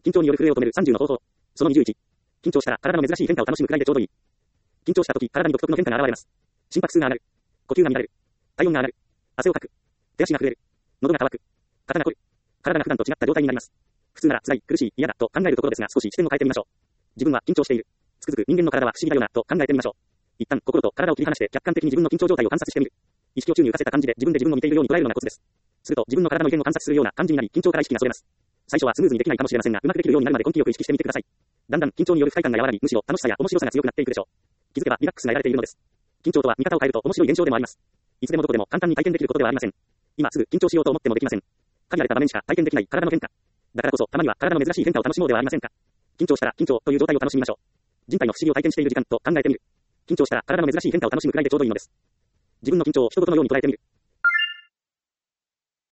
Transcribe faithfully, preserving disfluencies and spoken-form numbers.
緊張による震えを止めるさんじゅうの方法。そのにじゅういち。緊張したら体の珍しい変化を楽しむくらいでちょうどいい。緊張した時、体に独特の変化が現れます。心拍数が上がる。呼吸が乱れる。体温が上がる。汗をかく。手足が震える。喉が渇く。肩が凝る。体が普段と違った状態になります。普通なら辛い、苦しい、嫌だと考えるところですが、少し視点を変えてみましょう。自分は緊張している。つくづく人間の体は不思議だよなと考えてみましょう。一旦心と体を切り離して客観的に自分の緊張状態を観察してみる。意識を宙に浮かせた感じで自分で自分を見ているように捉えるのがコツです。すると自分の体の異変を観察するような感じになり、緊張から意識がそれます。最初はスムーズにできないかもしれませんが、うまくできるようになるまで根気よく意識してみてください。だんだん緊張による不快感が和らぎ、むしろ楽しさや面白さが強くなっていくでしょう。気づけばリラックスが得られているのです。緊張とは見方を変えると面白い現象でもあります。いつでもどこでも簡単に体験できることではありません。今すぐ緊張しようと思ってもできません。限られた場面しか体験できない体の変化。だからこそたまには体の珍しい変化を楽しもうではありませんか。緊張したら緊張という状態を楽しみましょう。人体の不思議を体験している時間と考えてみる。緊張したら体の珍しい変化を楽しむくらいでちょうどいいのです。自分の緊張を一言のように捉えてみる。